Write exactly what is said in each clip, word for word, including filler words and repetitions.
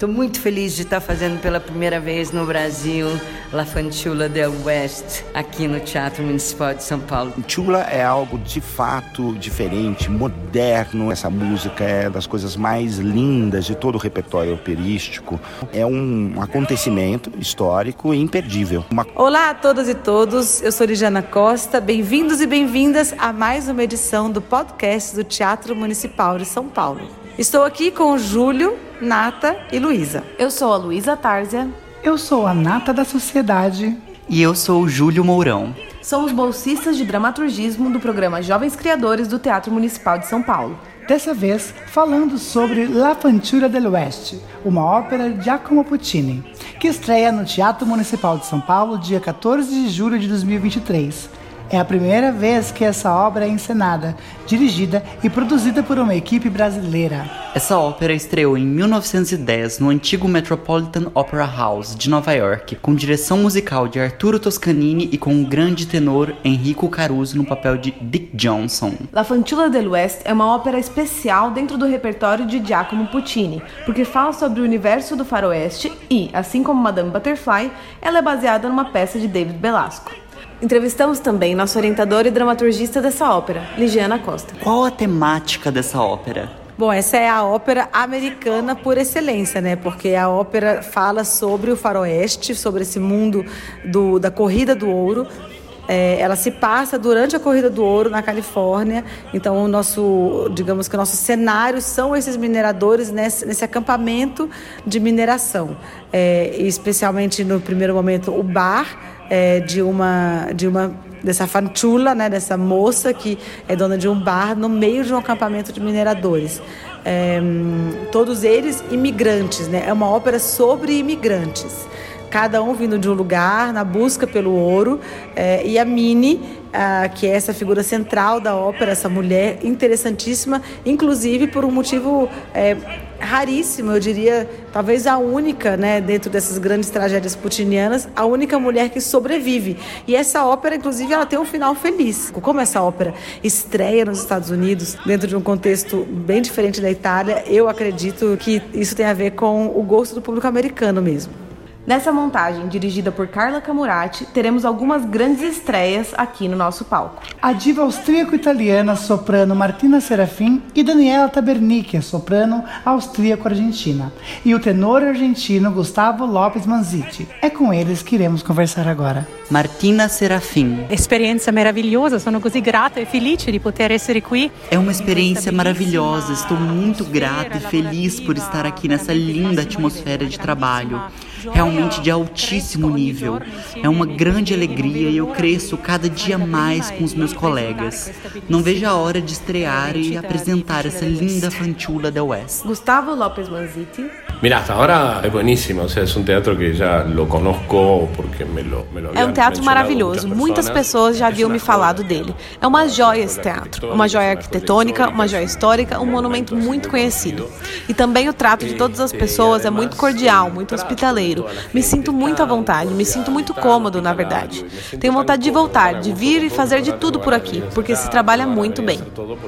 Estou muito feliz de estar fazendo pela primeira vez no Brasil La Fanciulla del West, aqui no Teatro Municipal de São Paulo. Fanciulla é algo de fato diferente, moderno. Essa música é das coisas mais lindas de todo o repertório operístico. É um acontecimento histórico e imperdível. Uma... Olá a todas e todos, eu sou Ligiana Costa, bem-vindos e bem-vindas a mais uma edição do podcast do Teatro Municipal de São Paulo. Estou aqui com o Júlio, Nata e Luísa. Eu sou a Luísa Tárzia. Eu sou a Nata da Sociedade. E eu sou o Júlio Mourão. Somos bolsistas de dramaturgismo do programa Jovens Criadores do Teatro Municipal de São Paulo. Dessa vez, falando sobre La Fanciulla del West, uma ópera de Giacomo Puccini, que estreia no Teatro Municipal de São Paulo dia quatorze de julho de dois mil e vinte e três. É a primeira vez que essa obra é encenada, dirigida e produzida por uma equipe brasileira. Essa ópera estreou em mil novecentos e dez no antigo Metropolitan Opera House de Nova York, com direção musical de Arturo Toscanini e com o grande tenor Enrico Caruso no papel de Dick Johnson. La Fanciulla del West é uma ópera especial dentro do repertório de Giacomo Puccini, porque fala sobre o universo do faroeste e, assim como Madame Butterfly, ela é baseada numa peça de David Belasco. Entrevistamos também nosso orientador e dramaturgista dessa ópera, Ligiana Costa. Qual a temática dessa ópera? Bom, essa é a ópera americana por excelência, né? Porque a ópera fala sobre o faroeste, sobre esse mundo do, da corrida do ouro. É, ela se passa durante a corrida do ouro na Califórnia. Então, o nosso, digamos que o nosso cenário são esses mineradores nesse, nesse acampamento de mineração. É, especialmente no primeiro momento, o bar é, de uma... De uma dessa fanciulla, né, dessa moça que é dona de um bar no meio de um acampamento de mineradores. É, todos eles imigrantes, né? É uma ópera sobre imigrantes. Cada um vindo de um lugar, na busca pelo ouro. É, e a Minnie, ah, que é essa figura central da ópera, essa mulher interessantíssima, inclusive por um motivo é, raríssimo, eu diria, talvez a única, né, dentro dessas grandes tragédias puccinianas, a única mulher que sobrevive. E essa ópera, inclusive, ela tem um final feliz. Como essa ópera estreia nos Estados Unidos, dentro de um contexto bem diferente da Itália, eu acredito que isso tem a ver com o gosto do público americano mesmo. Nessa montagem, dirigida por Carla Camurati, teremos algumas grandes estreias aqui no nosso palco. A diva austríaco-italiana soprano Martina Serafin e Daniela Tabernicchi, soprano austríaco-argentina. E o tenor argentino Gustavo Lopes Manzitti. É com eles que iremos conversar agora. Martina Serafin. Esperienza meravigliosa, sono così grata e felice di poter essere qui. É uma experiência maravilhosa, estou muito grata e feliz por estar aqui nessa linda atmosfera de trabalho. Realmente de altíssimo nível. É uma grande alegria e eu cresço cada dia mais com os meus colegas. Não vejo a hora de estrear e apresentar essa linda Fanciulla del West. Gustavo Lopes Manzitti. Mira, hasta ahora es buenísimo, o sea, es un teatro que ya lo conozco porque me lo, me lo É um teatro maravilhoso, muitas pessoas já haviam me falado dele. É uma joia esse teatro, uma joia arquitetônica, uma joia histórica, um monumento muito conhecido. E também o trato de todas as pessoas é muito cordial, muito hospitaleiro. Me sinto muito à vontade, me sinto muito cômodo, na verdade. Tenho vontade de voltar, de vir e fazer de tudo por aqui, porque se trabalha muito bem.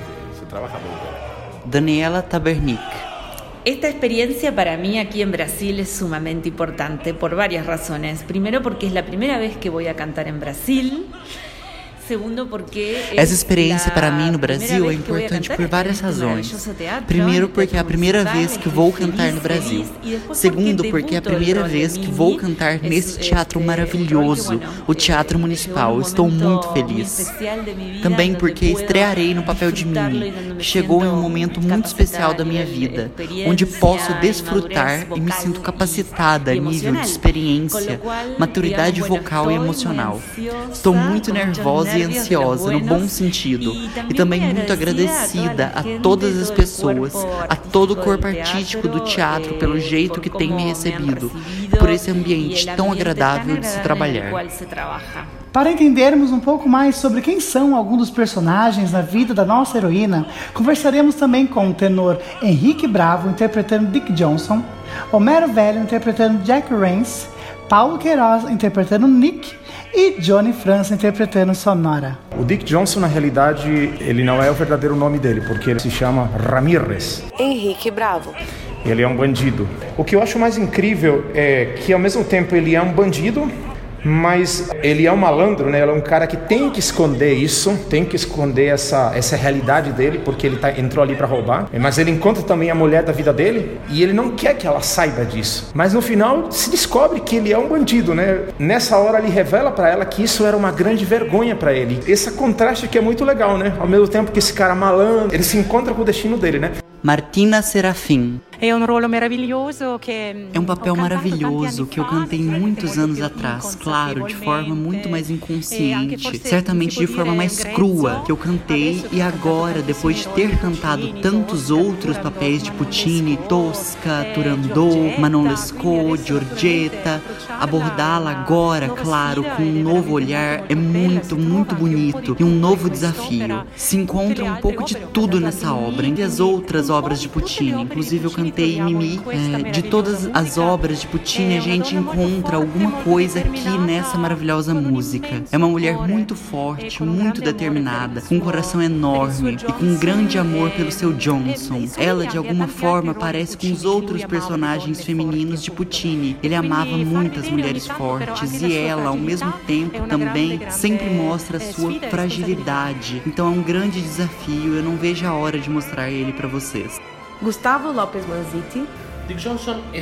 Daniela Tabernicchi. Esta experiencia para mí aquí en Brasil es sumamente importante por varias razones. Primero porque es la primera vez que voy a cantar en Brasil. Essa experiência para mim no Brasil é importante por várias razões. Primeiro, porque é a primeira vez que vou cantar no Brasil. Segundo, porque é a primeira vez que vou cantar nesse teatro maravilhoso, o Teatro Municipal. Estou muito feliz. Também porque estrearei no papel de Minnie, que chegou em um momento muito especial da minha vida, onde posso desfrutar e me sinto capacitada a nível de experiência, maturidade vocal e emocional. Estou muito nervosa e ansiosa, no bom sentido, e também muito agradecida a todas as pessoas, a todo o corpo artístico do teatro pelo jeito que tem me recebido, e por esse ambiente tão agradável de se trabalhar. Para entendermos um pouco mais sobre quem são alguns dos personagens na vida da nossa heroína, conversaremos também com o tenor Henrique Bravo, interpretando Dick Johnson, Homero Velho, interpretando Jack Rance, Paulo Queiroz, interpretando Nick, e Johnny França interpretando Sonora. O Dick Johnson, na realidade, ele não é o verdadeiro nome dele, porque ele se chama Ramírez. Henrique Bravo. ele é um bandido. O que eu acho mais incrível é que ao mesmo tempo ele é um bandido, mas ele é um malandro, né? Ele é um cara que tem que esconder isso, tem que esconder essa, essa realidade dele, porque ele tá, entrou ali para roubar. Mas ele encontra também a mulher da vida dele e ele não quer que ela saiba disso. Mas no final se descobre que ele é um bandido, né? Nessa hora ele revela para ela que isso era uma grande vergonha para ele. Esse contraste que é muito legal, né? Ao mesmo tempo que esse cara malandro, ele se encontra com o destino dele, né? Martina Serafim. É um rolo maravilhoso que É um papel maravilhoso que eu cantei muitos anos atrás, claro, de forma muito mais inconsciente, certamente de forma mais crua que eu cantei, e agora, depois de ter cantado tantos outros papéis de Puccini, Tosca, Turandot, Manon Lescaut, Giorgetta, abordá-la agora, claro, com um novo olhar é muito, muito bonito e um novo desafio. Se encontra um pouco de tudo nessa obra, entre as outras obras de Puccini, inclusive eu cantei Mimi. É, de todas as obras de Puccini, a gente encontra alguma coisa aqui nessa maravilhosa música. É uma mulher muito forte, muito determinada, com um coração enorme e com um grande amor pelo seu Johnson. Ela, de alguma forma, parece com os outros personagens femininos de Puccini. Ele amava muitas mulheres fortes e ela, ao mesmo tempo, também sempre mostra a sua fragilidade. Então é um grande desafio, eu não vejo a hora de mostrar ele para vocês. Gustavo Lopes Manzitti. Dick Johnson é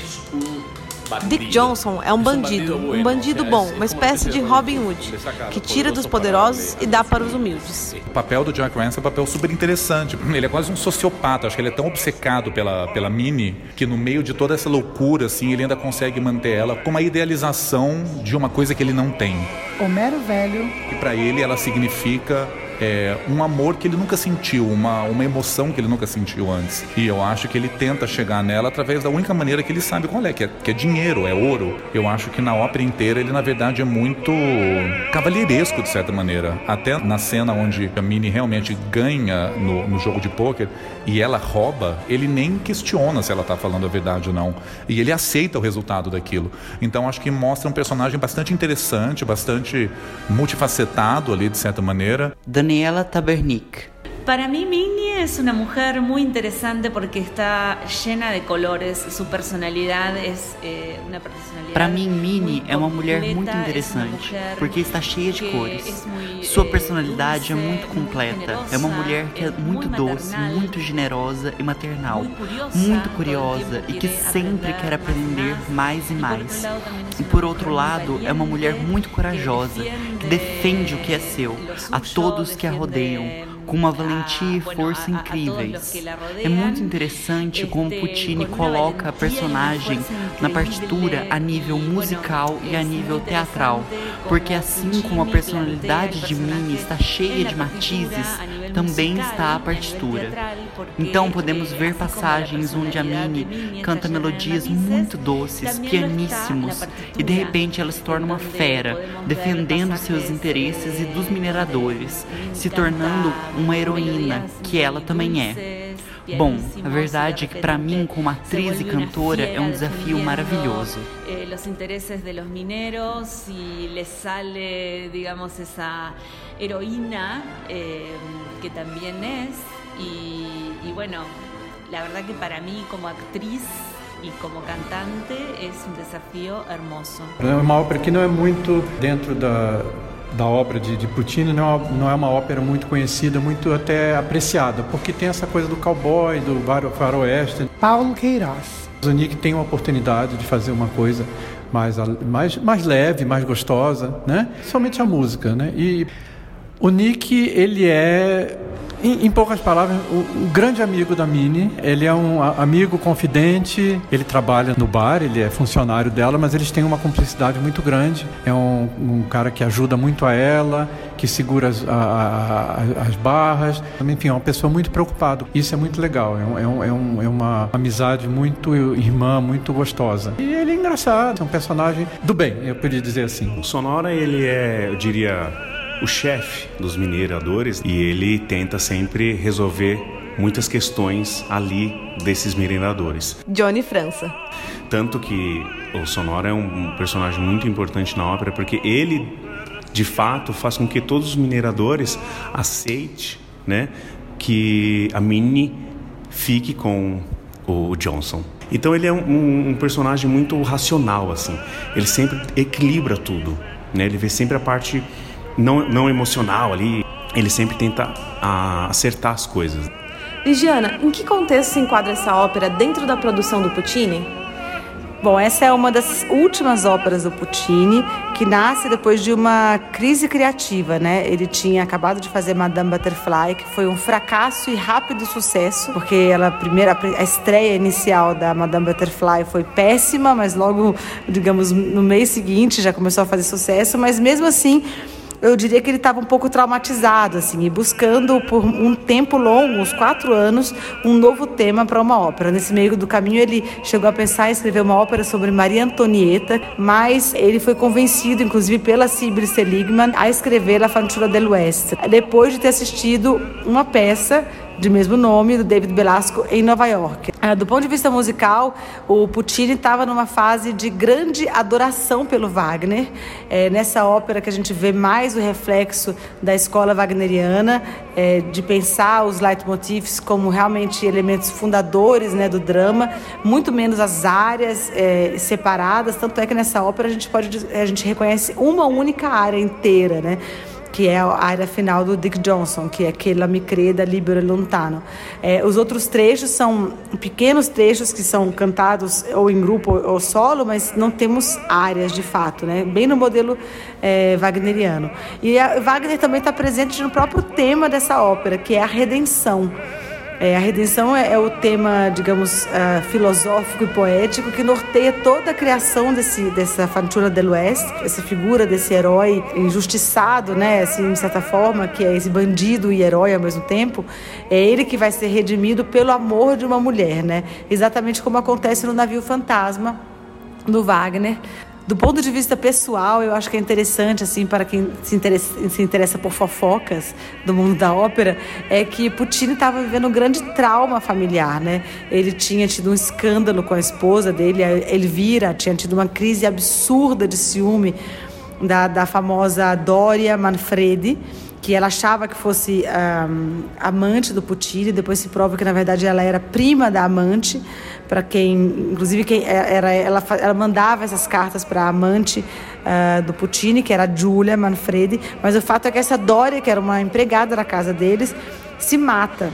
um Dick Johnson é um bandido, um bandido bom, uma espécie de Robin Hood, que tira dos poderosos e dá para os humildes. O papel do Jack Rance é um papel super interessante. Ele é quase um sociopata. Acho que ele é tão obcecado pela, pela Minnie que no meio de toda essa loucura, assim, ele ainda consegue manter ela com uma idealização de uma coisa que ele não tem. Homero Velho. E para ele ela significa É, um amor que ele nunca sentiu, uma, uma emoção que ele nunca sentiu antes. E eu acho que ele tenta chegar nela através da única maneira que ele sabe qual é, que é, que é dinheiro, é ouro. Eu acho que na ópera inteira ele, na verdade, é muito cavalheiresco, de certa maneira. Até na cena onde a Minnie realmente ganha no, no jogo de pôquer e ela rouba, ele nem questiona se ela está falando a verdade ou não. E ele aceita o resultado daquilo. Então acho que mostra um personagem bastante interessante, bastante multifacetado ali, de certa maneira. Daniela Tabernic. Para mí Minnie es una mujer muy interesante porque está llena de colores, su personalidad es eh, una personalidad. Para mim, Minnie é uma mulher muito interessante porque está cheia de cores. Sua personalidade é muito completa. É uma mulher que é muito doce, muito generosa e maternal, muito curiosa e que sempre quer aprender mais e mais. E por outro lado, é uma mulher muito corajosa, que defende o que é seu a todos que a rodeiam, com uma valentia e força incríveis. É muito interessante como Puccini coloca a personagem na partitura a nível musical e a nível teatral, porque assim como a personalidade de Minnie está cheia de matizes, também está a partitura. Então podemos ver passagens onde a Minnie canta melodias muito doces, pianíssimos, e de repente ela se torna uma fera, defendendo seus interesses e dos mineradores, se tornando uma heroína, que ela também é. Bom, a verdade é que para mim, como atriz e cantora, é um desafio maravilhoso. Os interesses de los mineros e les sale, digamos, essa heroína eh, que também é. E, e bueno, la verdad que para mim, como actriz e como cantante, é um desafio hermoso. É uma ópera que não é muito dentro da da obra de, de Puccini, não é, uma, não é uma ópera muito conhecida, muito até apreciada, porque tem essa coisa do cowboy, do faroeste. Paulo Queiroz. O Nick tem uma oportunidade de fazer uma coisa mais, mais, mais leve, mais gostosa, né? Somente a música, né? E o Nick, ele é, em, em poucas palavras, o, o grande amigo da Minnie. Ele é um amigo confidente, ele trabalha no bar, ele é funcionário dela, mas eles têm uma cumplicidade muito grande. É um, um cara que ajuda muito a ela, que segura as, a, a, as barras, enfim, é uma pessoa muito preocupada. Isso é muito legal, é, um, é, um, é uma amizade muito irmã, muito gostosa. E ele é engraçado, é um personagem do bem, eu poderia dizer assim. O Sonora, ele é, eu diria, o chefe dos mineradores, e ele tenta sempre resolver muitas questões ali desses mineradores. Johnny França. Tanto que o Sonora é um personagem muito importante na ópera, porque ele, de fato, faz com que todos os mineradores aceitem, né, que a Minnie fique com o Johnson. Então ele é um, um personagem muito racional, assim. Ele sempre equilibra tudo, né? Ele vê sempre a parte não, não emocional ali. Ele sempre tenta a, acertar as coisas. Ligiana, em que contexto se enquadra essa ópera dentro da produção do Puccini? Bom, essa é uma das últimas óperas do Puccini, que nasce depois de uma crise criativa, né? Ele tinha acabado de fazer Madame Butterfly, que foi um fracasso e rápido sucesso, porque ela, a, primeira, a estreia inicial da Madame Butterfly foi péssima, mas logo, digamos, no mês seguinte já começou a fazer sucesso, mas mesmo assim, eu diria que ele estava um pouco traumatizado, assim, e buscando por um tempo longo, uns quatro anos, um novo tema para uma ópera. Nesse meio do caminho, ele chegou a pensar em escrever uma ópera sobre Maria Antonieta, mas ele foi convencido, inclusive pela Sybil Seligman, a escrever La Fanciulla del West, depois de ter assistido uma peça de mesmo nome, do David Belasco, em Nova York. Do ponto de vista musical, o Puccini estava numa fase de grande adoração pelo Wagner. É nessa ópera que a gente vê mais o reflexo da escola wagneriana, é, de pensar os leitmotifs como realmente elementos fundadores, né, do drama, muito menos as áreas é, separadas. Tanto é que nessa ópera a gente, pode, a gente reconhece uma única área inteira, né? Que é a área final do Dick Johnson, que é aquela Mi creda libero e lontano. É, os outros trechos são pequenos trechos que são cantados ou em grupo ou solo, mas não temos áreas de fato, né? Bem no modelo é, wagneriano. E a Wagner também está presente no próprio tema dessa ópera, que é a redenção. É, a redenção é, é o tema, digamos, uh, filosófico e poético que norteia toda a criação desse, dessa Fanciulla del West, essa figura desse herói injustiçado, né, assim, de certa forma, que é esse bandido e herói ao mesmo tempo. É ele que vai ser redimido pelo amor de uma mulher, né? Exatamente como acontece no Navio Fantasma, do Wagner. Do ponto de vista pessoal, eu acho que é interessante, assim, para quem se interessa, se interessa por fofocas do mundo da ópera, é que Puccini estava vivendo um grande trauma familiar, né? Ele tinha tido um escândalo com a esposa dele, a Elvira, tinha tido uma crise absurda de ciúme da, da famosa Doria Manfredi, que ela achava que fosse um, amante do Puccini, depois se prova que, na verdade, ela era prima da amante, para quem, inclusive, quem era, ela, ela mandava essas cartas para a amante uh, do Puccini, que era a Giulia Manfredi, mas o fato é que essa Doria, que era uma empregada da casa deles, se mata.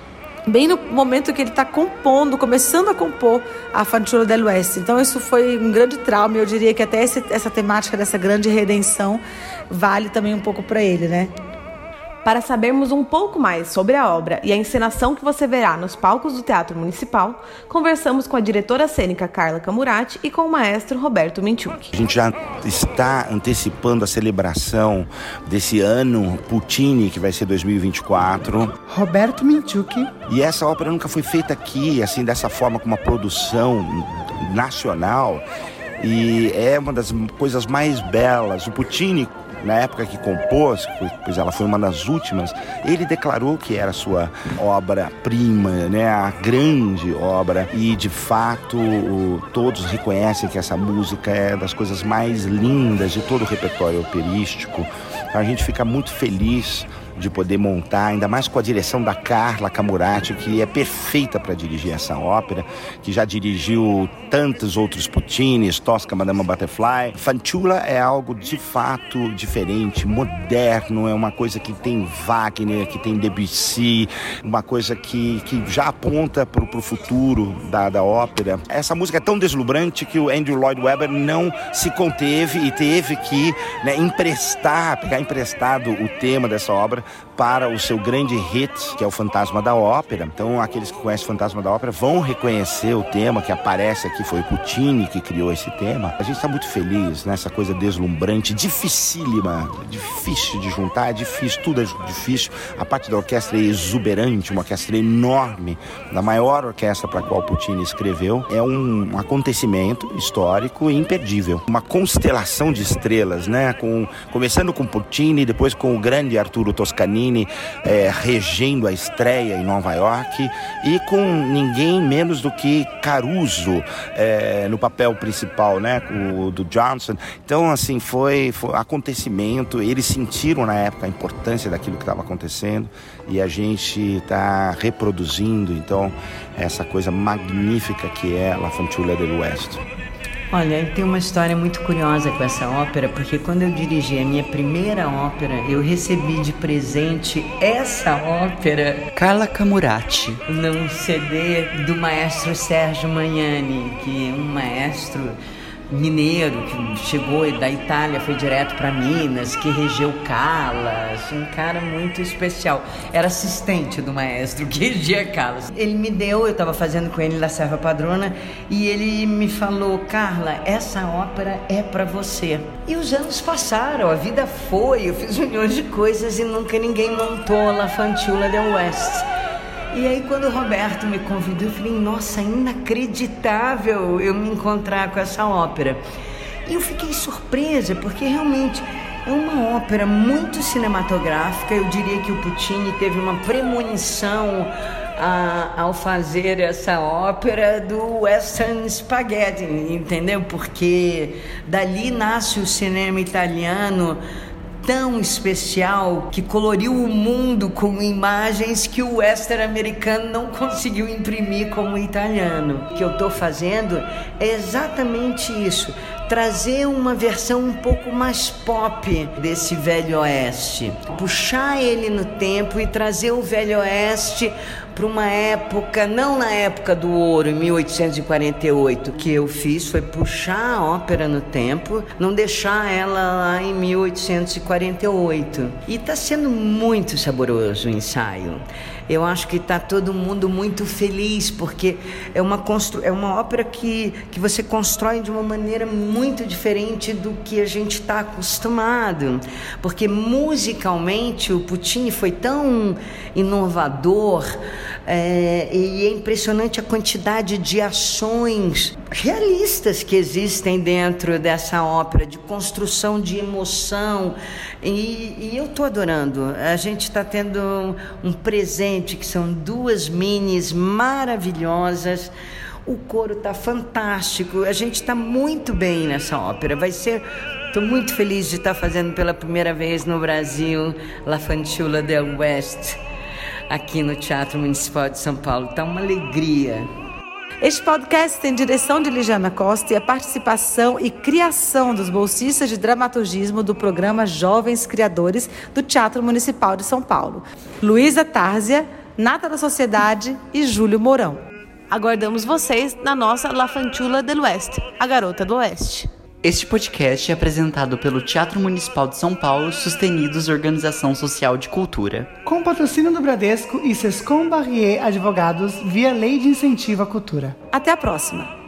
Bem no momento que ele está compondo, começando a compor a Fanciulla del West. Então isso foi um grande trauma, e eu diria que até esse, essa temática dessa grande redenção vale também um pouco para ele, né? Para sabermos um pouco mais sobre a obra e a encenação que você verá nos palcos do Teatro Municipal, conversamos com a diretora cênica Carla Camurati e com o maestro Roberto Minchuk. A gente já está antecipando a celebração desse ano Puccini, que vai ser dois mil e vinte e quatro. Roberto Minchuk. E essa ópera nunca foi feita aqui, assim, dessa forma, com uma produção nacional. E é uma das coisas mais belas. O Puccini, na época que compôs, pois ela foi uma das últimas, ele declarou que era a sua obra-prima, né, a grande obra, e de fato todos reconhecem que essa música é das coisas mais lindas de todo o repertório operístico. A gente fica muito feliz de poder montar, ainda mais com a direção da Carla Camurati, que é perfeita para dirigir essa ópera, que já dirigiu tantos outros Puccinis, Tosca, Madame Butterfly. Fanciulla é algo de fato diferente, moderno, é uma coisa que tem Wagner, que tem Debussy, uma coisa que, que já aponta para o futuro da, da ópera. Essa música é tão deslumbrante que o Andrew Lloyd Webber não se conteve e teve que, né, emprestar, pegar emprestado o tema dessa obra para o seu grande hit, que é o Fantasma da Ópera. Então, aqueles que conhecem o Fantasma da Ópera vão reconhecer o tema que aparece aqui, foi o Puccini que criou esse tema. A gente está muito feliz nessa coisa deslumbrante, dificílima, difícil de juntar, é difícil, tudo é difícil. A parte da orquestra é exuberante, uma orquestra enorme, da maior orquestra para a qual Puccini escreveu. É um acontecimento histórico e imperdível. Uma constelação de estrelas, né? Com, começando com Puccini, depois com o grande Arturo Toscanini, Toscanini é, regendo a estreia em Nova York e com ninguém menos do que Caruso é, no papel principal, né, o, do Johnson. Então, assim, foi, foi acontecimento, eles sentiram na época a importância daquilo que estava acontecendo e a gente está reproduzindo, então, essa coisa magnífica que é La Fanciulla del West. Olha, tem uma história muito curiosa com essa ópera, porque quando eu dirigi a minha primeira ópera, eu recebi de presente essa ópera, Carla Camurati, num C D do maestro Sérgio Magnani, que é um maestro mineiro que chegou da Itália, foi direto para Minas, que regeu Callas, um cara muito especial. Era assistente do maestro que regia Callas. Ele me deu, eu estava fazendo com ele La Serva Padrona, e ele me falou: Carla, essa ópera é para você. E os anos passaram, a vida foi, eu fiz milhões de coisas e nunca ninguém montou La Fanciulla del West. E aí, quando o Roberto me convidou, eu falei, nossa, inacreditável eu me encontrar com essa ópera. E eu fiquei surpresa, porque realmente é uma ópera muito cinematográfica. Eu diria que o Puccini teve uma premonição a, ao fazer essa ópera do Western Spaghetti, entendeu? Porque dali nasce o cinema italiano tão especial, que coloriu o mundo com imagens que o western americano não conseguiu imprimir como o italiano. O que eu estou fazendo é exatamente isso, trazer uma versão um pouco mais pop desse Velho Oeste, puxar ele no tempo e trazer o Velho Oeste para uma época, não na época do ouro, em mil oitocentos e quarenta e oito. O que eu fiz foi puxar a ópera no tempo, não deixar ela lá em mil oitocentos e quarenta e oito. E está sendo muito saboroso o ensaio. Eu acho que está todo mundo muito feliz, porque é uma, constru... é uma ópera que, que você constrói de uma maneira muito diferente do que a gente está acostumado. Porque musicalmente o Puccini foi tão inovador, é, e é impressionante a quantidade de ações realistas que existem dentro dessa ópera, de construção de emoção. E, e eu estou adorando. A gente está tendo um, um presente, que são duas minis maravilhosas. O coro está fantástico. A gente está muito bem nessa ópera. Vai ser... Estou muito feliz de estar fazendo pela primeira vez no Brasil La Fanciulla del West, aqui no Teatro Municipal de São Paulo. Está uma alegria. Este podcast tem direção de Ligiana Costa e a participação e criação dos bolsistas de dramaturgismo do programa Jovens Criadores do Teatro Municipal de São Paulo, Luísa Tárzia, Nata da Sociedade e Júlio Mourão. Aguardamos vocês na nossa La Fanciulla del West, a Garota do Oeste. Este podcast é apresentado pelo Teatro Municipal de São Paulo, Sustenidos Organização Social de Cultura. Com patrocínio do Bradesco e Sescom Barrier Advogados, via Lei de Incentivo à Cultura. Até a próxima!